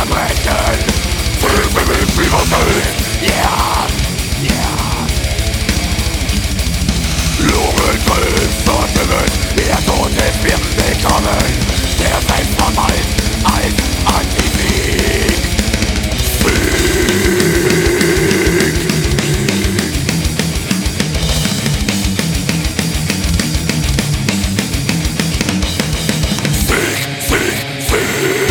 zerbrechen. Fühle mich wie versöhnt, yeah, yeah. Lungenfilz atmen, der Tod ist mir willkommen. Der Selbstverfall